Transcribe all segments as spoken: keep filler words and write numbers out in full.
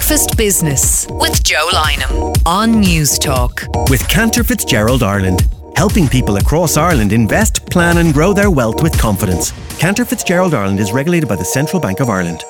Breakfast Business with Joe Lynham on News Talk. With Cantor Fitzgerald Ireland, helping people across Ireland invest, plan and grow their wealth with confidence. Cantor Fitzgerald Ireland is regulated by the Central Bank of Ireland.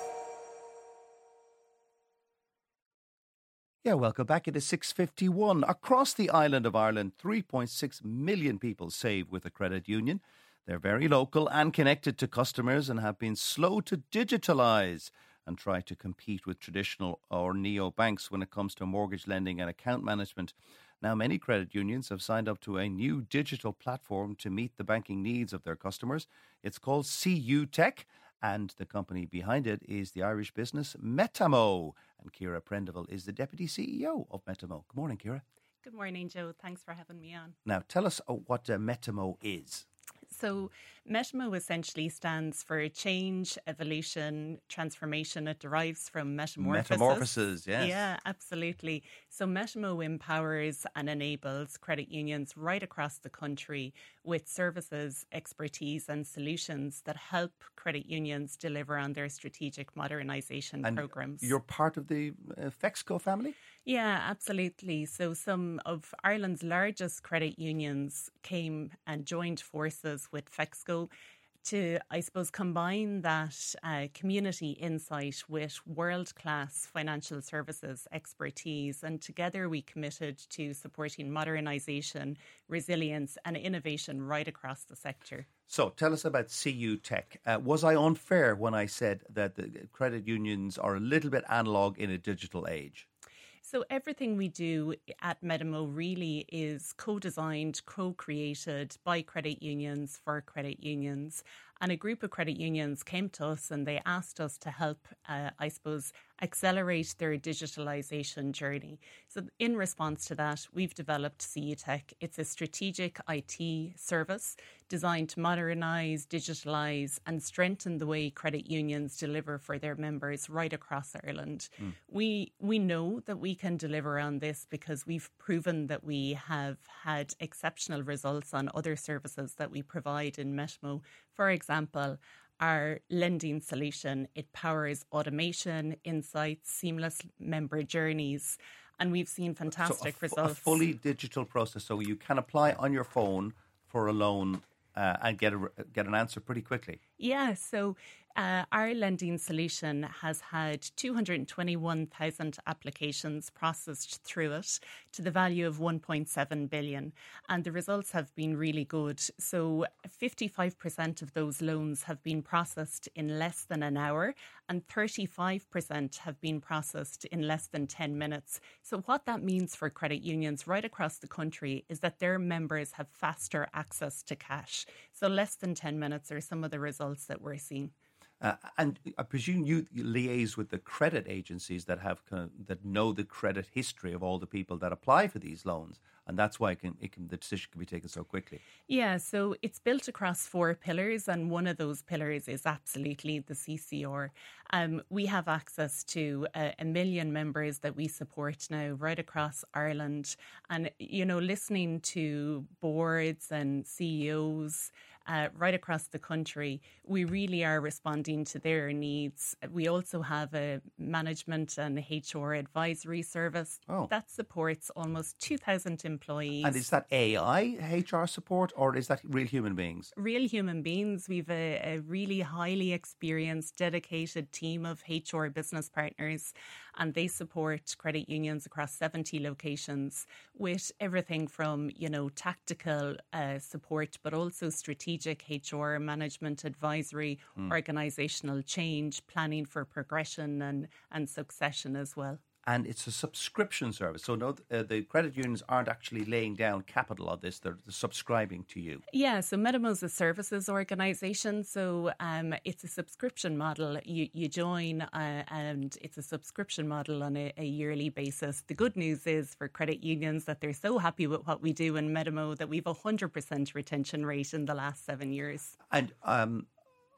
Yeah, welcome back. It is six fifty-one. Across the island of Ireland, three point six million people save with a credit union. They're very local and connected to customers and have been slow to digitalise and try to compete with traditional or neo-banks when it comes to mortgage lending and account management. Now, many credit unions have signed up to a new digital platform to meet the banking needs of their customers. It's called C U Tech, and the company behind it is the Irish business Metamo. And Ciara Prendeville is the Deputy C E O of Metamo. Good morning, Ciara. Good morning, Joe. Thanks for having me on. Now, tell us what uh, Metamo is. So Metamo essentially stands for change, evolution, transformation. It derives from metamorphosis. Metamorphosis, yes. Yeah, absolutely. So Metamo empowers and enables credit unions right across the country with services, expertise and solutions that help credit unions deliver on their strategic modernisation and programmes. You're part of the uh, Fexco family? Yeah, absolutely. So some of Ireland's largest credit unions came and joined forces with Fexco to, I suppose, combine that uh, community insight with world-class financial services expertise. And together we committed to supporting modernisation, resilience and innovation right across the sector. So tell us about C U Tech. Uh, was I unfair when I said that the credit unions are a little bit analogue in a digital age? So everything we do at Metamo really is co-designed, co-created by credit unions for credit unions. And a group of credit unions came to us and they asked us to help, uh, I suppose, accelerate their digitalisation journey. So in response to that, we've developed C U Tech. It's a strategic I T service designed to modernise, digitalise and strengthen the way credit unions deliver for their members right across Ireland. Mm. We we know that we can deliver on this because we've proven that we have had exceptional results on other services that we provide in Metamo. For example, our lending solution, it powers automation, insights, seamless member journeys, and we've seen fantastic so a, results. A fully digital process, so you can apply on your phone for a loan uh, and get a, get an answer pretty quickly. Yeah, so uh, our lending solution has had two hundred twenty-one thousand applications processed through it to the value of one point seven billion. And the results have been really good. So fifty-five percent of those loans have been processed in less than an hour and thirty-five percent have been processed in less than ten minutes. So what that means for credit unions right across the country is that their members have faster access to cash. So less than ten minutes are some of the results that we're seeing. Uh, and I presume you liaise with the credit agencies that have kind of, that know the credit history of all the people that apply for these loans, and that's why it can, it can, the decision can be taken so quickly. Yeah, so it's built across four pillars, and one of those pillars is absolutely the C C R. Um, we have access to a, a million members that we support now right across Ireland, and you know, listening to boards and C E Os Uh, right across the country, we really are responding to their needs. We also have a management and H R advisory service oh. that supports almost two thousand employees. And is that A I H R support or is that real human beings? Real human beings. We've a, a really highly experienced, dedicated team of H R business partners, and they support credit unions across seventy locations with everything from, you know, tactical uh, support, but also strategic H R management advisory, mm. organisational change, planning for progression and, and succession as well. And it's a subscription service. So no, uh, the credit unions aren't actually laying down capital on this. They're, they're subscribing to you. Yeah, so Metamo's a services organisation. So um, it's a subscription model. You, you join uh, and it's a subscription model on a, a yearly basis. The good news is for credit unions that they're so happy with what we do in Metamo that we've a one hundred percent retention rate in the last seven years. And um,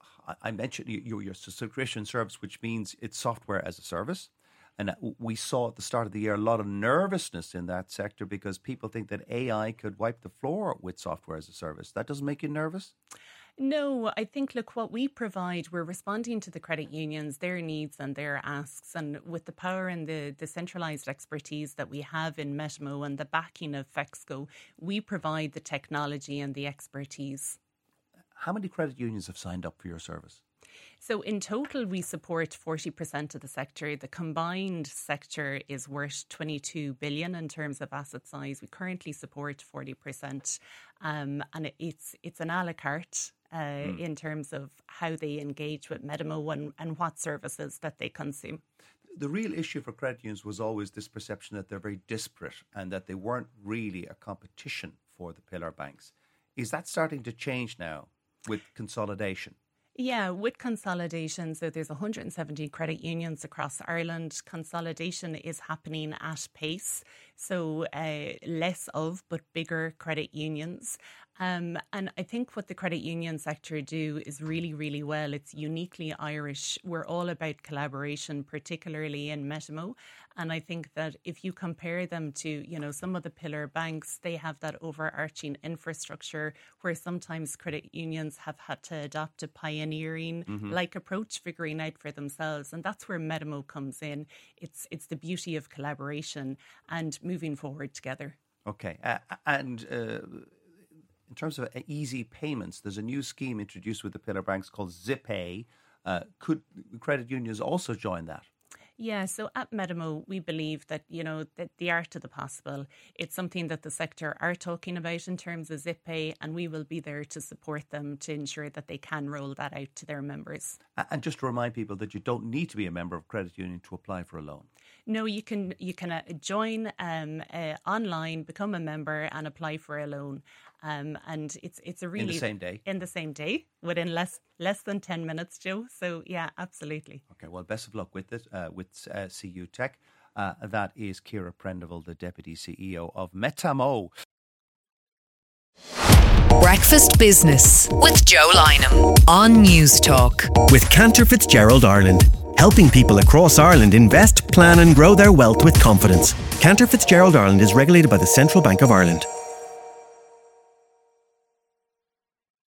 I mentioned your, your subscription service, which means it's software as a service. And we saw at the start of the year a lot of nervousness in that sector because people think that A I could wipe the floor with software as a service. That doesn't make you nervous? No, I think, look, what we provide, we're responding to the credit unions, their needs and their asks. And with the power and the decentralised expertise that we have in Metamo and the backing of Fexco, we provide the technology and the expertise. How many credit unions have signed up for your service? So in total, we support forty percent of the sector. The combined sector is worth twenty-two billion in terms of asset size. We currently support forty percent. Um, and it's it's an a la carte uh, mm. in terms of how they engage with Metamo and, and what services that they consume. The real issue for credit unions was always this perception that they're very disparate and that they weren't really a competition for the pillar banks. Is that starting to change now with consolidation? Yeah, with consolidation, so there's one hundred seventy credit unions across Ireland. Consolidation is happening at pace, so uh, less of but bigger credit unions. Um, and I think what the credit union sector do is really, really well. It's uniquely Irish. We're all about collaboration, particularly in Metamo. And I think that if you compare them to, you know, some of the pillar banks, they have that overarching infrastructure where sometimes credit unions have had to adopt a pioneering mm-hmm. like approach, figuring out for themselves. And that's where Metamo comes in. It's it's the beauty of collaboration and moving forward together. Okay. Uh, and uh, in terms of easy payments, there's a new scheme introduced with the pillar banks called ZipPay. Uh, could credit unions also join that? Yeah, so at Metamo, we believe that, you know, that the art of the possible, it's something that the sector are talking about in terms of ZipPay, and we will be there to support them to ensure that they can roll that out to their members. And just to remind people that you don't need to be a member of a credit union to apply for a loan. No, you can you can uh, join um, uh, online, become a member and apply for a loan. Um, and it's it's a really... In the same day? In the same day, within less less than ten minutes, Joe. So, yeah, absolutely. Okay, well, best of luck with it, uh, with uh, C U Tech. Uh, that is Ciara Prendeville, the Deputy C E O of Metamo. Breakfast Business with Joe Lynham on News Talk. With Cantor Fitzgerald Ireland, helping people across Ireland invest, plan and grow their wealth with confidence. Cantor Fitzgerald Ireland is regulated by the Central Bank of Ireland.